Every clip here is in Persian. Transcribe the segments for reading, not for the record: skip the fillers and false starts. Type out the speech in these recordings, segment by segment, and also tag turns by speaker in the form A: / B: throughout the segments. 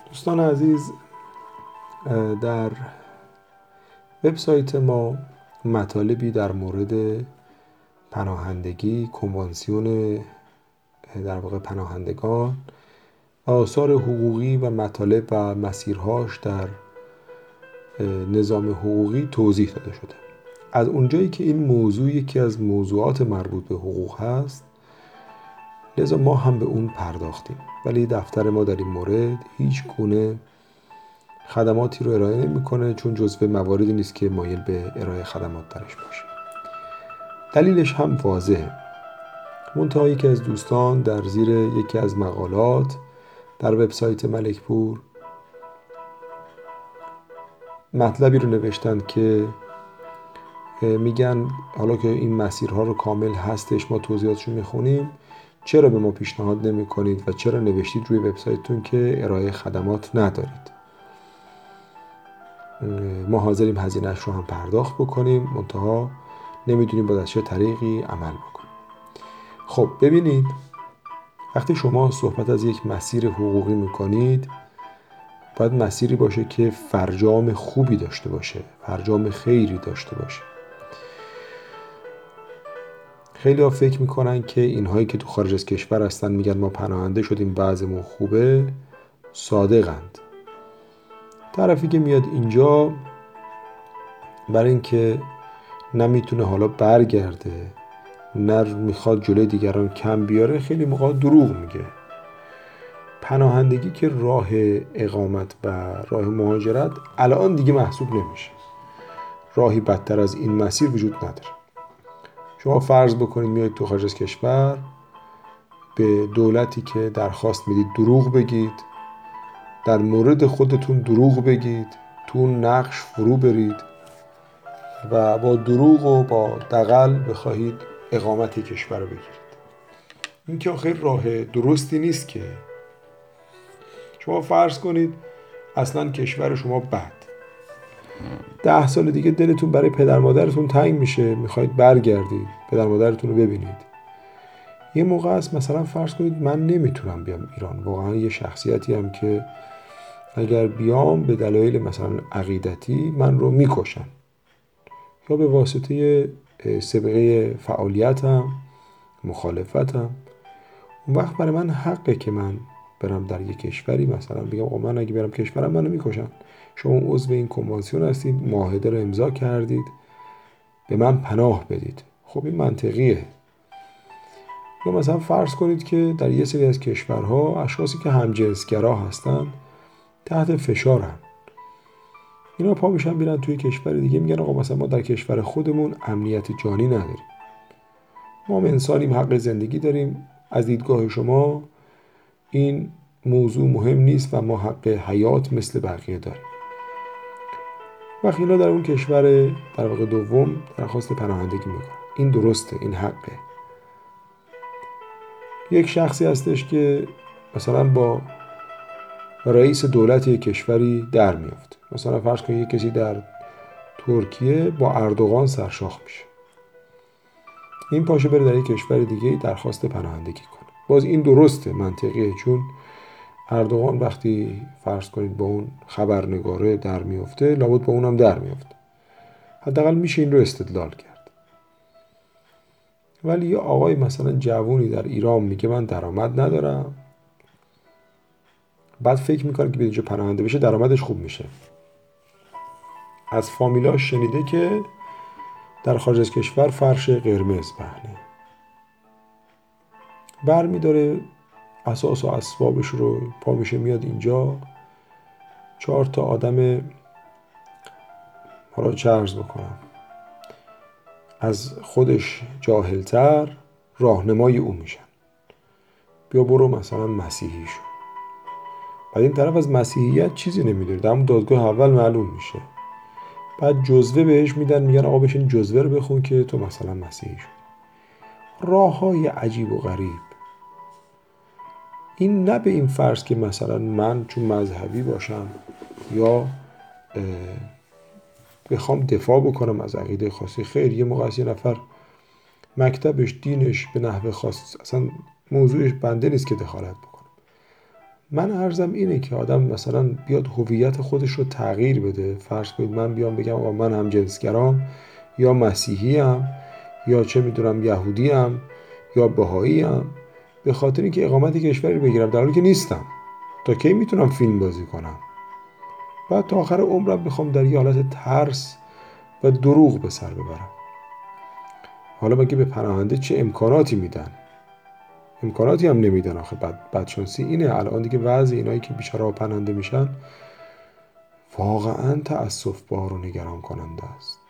A: دوستان عزیز، در وبسایت ما مطالبی در مورد پناهندگی، کنوانسیون در واقع پناهندگان و آثار حقوقی و مطالب و مسیرهاش در نظام حقوقی توضیح داده شده. از اونجایی که این موضوع یکی از موضوعات مربوط به حقوق هست، لذا ما هم به اون پرداختیم، ولی دفتر ما در این مورد هیچ گونه خدماتی رو ارائه نمی‌کنه، چون جزو مواردی نیست که مایل به ارائه خدمات درش باشه. دلیلش هم واضحه. منتها یکی از دوستان در زیر یکی از مقالات در وبسایت ملکپور مطلبی رو نوشتن که میگن حالا که این مسیرها رو کامل هستش، ما توضیحاتشو میخونیم، چرا به ما پیشنهاد نمی کنید و چرا نوشتید روی وبسایتتون که ارائه خدمات ندارید؟ ما حاضریم هزینه‌اش رو هم پرداخت بکنیم، منتها نمیدونیم باید از چه طریقی عمل بکنیم. خب ببینید، وقتی شما صحبت از یک مسیر حقوقی میکنید، باید مسیری باشه که فرجام خوبی داشته باشه، فرجام خیری داشته باشه. خیلی ها فکر میکنن که اینهایی که تو خارج از کشور هستن میگن ما پناهنده شدیم بعضمون خوبه، صادقند. طرفی که میاد اینجا برای اینکه نمیتونه حالا برگرده، نه میخواد جلوی دیگران کم بیاره، خیلی موقع دروغ میگه. پناهندگی که راه اقامت و راه مهاجرت الان دیگه محسوب نمیشه. راهی بدتر از این مسیر وجود نداره. شما فرض بکنید میایید تو خارج از کشور، به دولتی که درخواست میدید دروغ بگید، در مورد خودتون دروغ بگید، تو نقش فرو برید و با دروغ و با دغل بخواهید اقامت کشور رو بگیرید. این که آخر راه درستی نیست که. شما فرض کنید اصلا کشور شما بد، 10 سال دیگه دلتون برای پدر مادرتون تنگ میشه، میخواید برگردید پدر مادرتون رو ببینید. یه موقع است مثلا فرض کنید من نمیتونم بیام ایران، واقعا یه شخصیتی هم که اگر بیام به دلایل مثلا عقیدتی من رو میکشن، یا به واسطه سابقه فعالیتم، مخالفتم. اون وقت برای من حقه که من برم در یک کشوری مثلا بگم آقا من اگه برم کشورم منو میکشن، شما عضو این کنوانسیون هستید، معاهده رو امضا کردید، به من پناه بدید. خب این منطقیه. یا مثلا فرض کنید که در یه سری از کشورها اشخاصی که همجنسگرا هستن تحت فشارن، اینا پا میشن میرن توی کشور دیگه، میگن آقا مثلا ما در کشور خودمون امنیت جانی نداریم، ما هم انسانیم، حق زندگی داریم، از دیدگاه شما این موضوع مهم نیست و ما حق حیات مثل بقیه داریم. وقتی اینا در اون کشور در واقع دوم درخواست پناهندگی میکنن، این درسته، این حقه. یک شخصی هستش که مثلا با رئیس دولت یک کشوری در میافت، مثلا فرض کنید یک کسی در ترکیه با اردوغان سرشاخ میشه، این پاشه بره در یک کشور دیگه درخواست پناهندگی کنه. باز این درسته، منطقیه، چون اردوغان وقتی فرض کنید با اون خبرنگاره در میفته، لابد با اونم در میفته، حداقل میشه این رو استدلال کرد. ولی یه آقای مثلا جوونی در ایران میگه من درآمد ندارم، بعد فکر میکنه که به اینجا پناهنده بشه درآمدش خوب میشه. از فامیلاش شنیده که در خارج از کشور فرش قرمز پهنه، بر میداره اساس و اسبابش رو، پا میشه میاد اینجا، 4 تا آدم، حالا چه عرض بکنم، از خودش جاهلتر راهنمای او میشن، بیا برو مثلا مسیحی شو. بعد این طرف از مسیحیت چیزی نمیدونه، در همون دادگاه اول معلوم میشه، بعد جزوه بهش میدن، میگن آقا بشین جزوه رو بخون که تو مثلا مسیحی شو. راههای عجیب و غریب. این نه به این فرض که مثلا من چون مذهبی باشم یا بخوام دفاع بکنم از عقیده خاصی، خیر، یه موقع از یه نفر مکتبش، دینش به نحو خاص اصلا موضوعش بنده نیست که دخالت بکنم. من عرضم اینه که آدم مثلا بیاد هویت خودش رو تغییر بده. فرض کنید من بیام بگم آقا من هم جنسگرام، یا مسیحیم، یا چه میدونم یهودیم، یا بهاییم، به خاطر اینکه اقامت کشوری رو بگیرم، در حالی که نیستم. تا کی میتونم فیلم بازی کنم؟ بعد تا آخر عمرم بخوام در یه حالت ترس و دروغ به سر ببرم. حالا مگه به پناهنده چه امکاناتی میدن؟ امکاناتی هم نمیدن آخه. بدشانسی اینه الان دیگه وضع اینایی که بیچاره پناهنده میشن واقعا تأسف بار و نگران کننده است.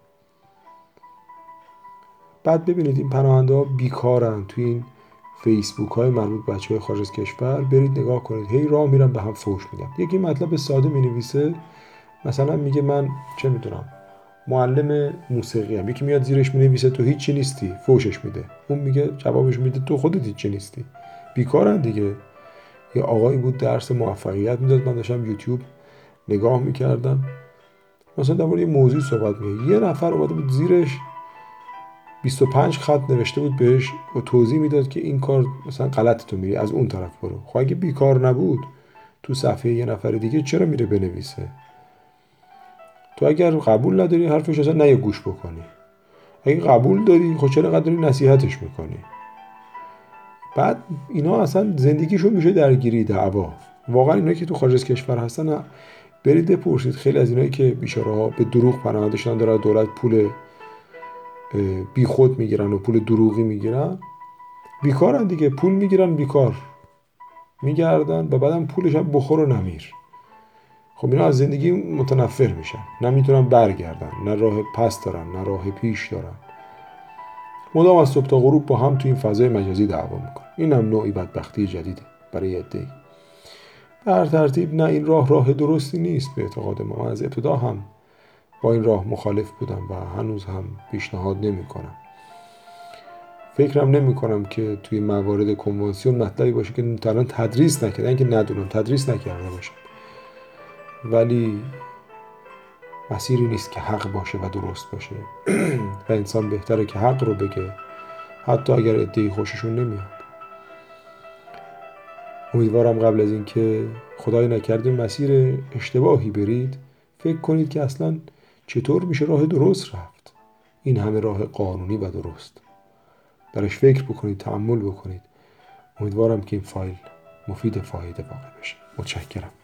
A: بعد ببینید این پناهنده ها بیکارن. توی این فیسبوک های مربوط بچه های خارج از کشور برید نگاه کنید، هی راه میرن به هم فوش میدن. یکی مطلب ساده مینویسه، مثلا میگه من چه میدونم معلم موسیقی ام، یکی میاد زیرش مینویسه تو هیچی نیستی، فوشش میده. اون میگه جوابش میده تو خودت هیچی نیستی. بیکارن دیگه. یه آقایی بود درس موفقیت میداد، من داشتم یوتیوب نگاه میکردم، مثلا در مورد یه موضوع صحبت میگه، یه نفر اومده بود زیرش 25 خط نوشته بود بهش و توضیح میداد که این کار مثلا غلط، تو میری از اون طرف برو. خب اگه بیکار نبود تو صفحه یه نفر دیگه چرا میره بنویسه؟ تو اگر قبول نداری حرفش اصلا نه گوش بکنی، اگه قبول داری خب چرا قدری نصیحتش میکنی؟ بعد اینا اصلا زندگیشون میشه درگیری، دعوا. واقعا اینا که تو خارج از کشور هستن برید بپرسید، خیلی از اینایی که بیچاره‌ها به دروغ پناهنده شدن دارن دولت پول بی خود میگیرن و پول دروغی میگیرن، بیکارن دیگه. پول میگیرن بیکار میگردن و بعدم پولش هم بخور و نمیر. خب اینا از زندگی متنفر میشن، نه میتونن برگردن، نه راه پس دارن نه راه پیش دارن. مدام از صبح تا غروب با هم تو این فضای مجازی دعوا میکنن. این هم نوعی بدبختی جدیده برای عده‌ای. به هر ترتیب نه، این راه درستی نیست به اعتقاد ما. من از ابتدا هم با این راه مخالف بودم و هنوز هم پیشنهاد نمیکنم. فکرم نمیکنم که توی موارد کنوانسیون مطلبی باشه که تا الان تدریس نکرده، اینکه ندونم تدریس نکرده باشم، ولی مسیری نیست که حق باشه و درست باشه و انسان بهتره که حق رو بگه حتی اگر عده‌ای خوششون نمیاد. امیدوارم قبل از این که خدای نکرده مسیر اشتباهی برید فکر کنید که اصلا چطور میشه راه درست رفت، این همه راه قانونی و درست. درش فکر بکنید، تأمل بکنید. امیدوارم که این فایل مفید فایده واقع بشه. متشکرم.